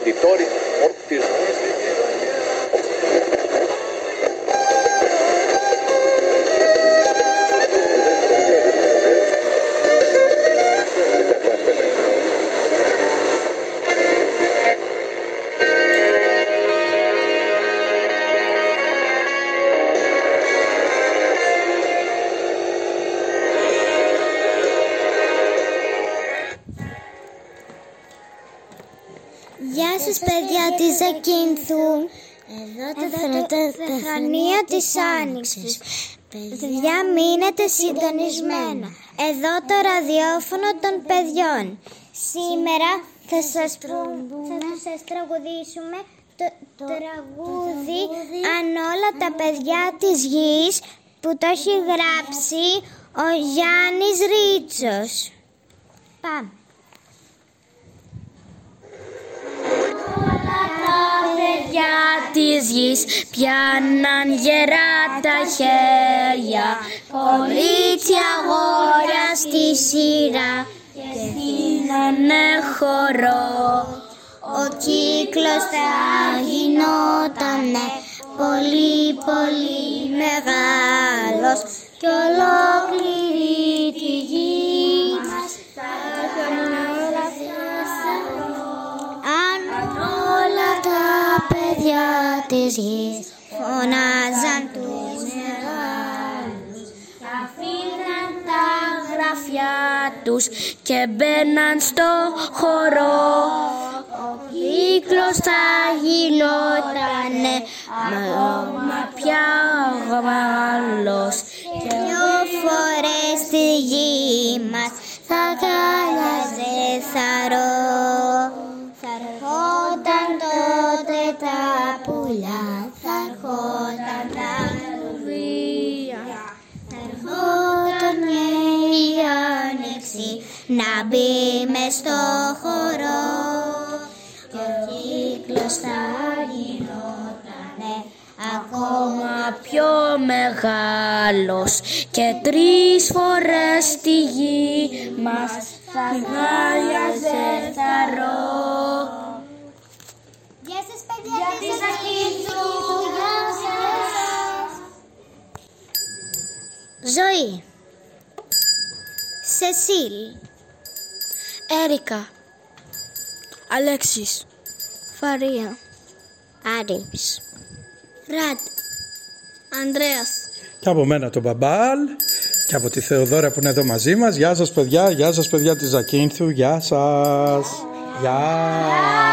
Ροντιτόρι, όρτις. Γεια σας παιδιά της Ζακίνθου. Εδώ το Θεχνία της Άνοιξης. Παιδιά, μείνετε συντονισμένα. Εδώ το ραδιόφωνο των παιδιών. Σήμερα θα σας τραγουδήσουμε το τραγούδι «Αν όλα τα παιδιά της γης», που το έχει γράψει ο Γιάννης Ρίτσος. Πάμε. Τα παιδιά της γης πιάναν γερά τα χέρια, κορίτσια αγόρια στη σειρά και στείνανε χορό. Ο κύκλος θα γινότανε πολύ πολύ μεγάλος κι ολόκληρη τη γη μας θα έκανε όλα αν όλα τα παιδιά της γης φωνάζαν τους μεγάλους, αφήναν τα γραφιά τους και μπαίναν στο χορό. Ο κύκλος θα γινότανε μα πια μεγάλος και δυο φορές στη γη μας θα κάλαζε θαρό. Θα ερχόταν τότε τα πουλιά, θα ερχόταν τα λουλούδια, θα ερχόταν η άνοιξη να μπει μες στο χορό. Και ο κύκλος θα γινότανε ακόμα πιο μεγάλος και 3 φορές στη γη μας θα γάλιαζε θαρό. Γεια σας παιδιά της Ζακίνθου. Γεια σας. Ζωή, Σεσίλ, Έρικα, Αλέξης, Φαρία, Άρης, Ράτ, Ανδρέας. Και από μένα τον Μπαμπάλ και από τη Θεοδώρα που είναι εδώ μαζί μας. Γεια σας παιδιά, γεια σας παιδιά της Ζακίνθου. Γεια σας. Γεια.